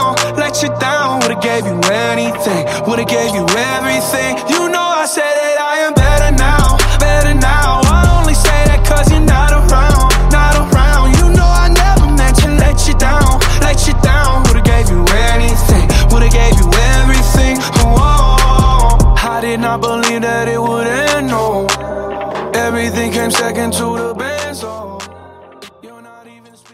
down, let you down. Would've gave you anything, would've gave you everything. You know I said that I am better now, better now. I only say that cause you're not around, not around. You know I never meant to let you down, let you down. Would've gave you anything, would've gave you everything. Oh, I did not believe that it would end, no. Everything came second to the best.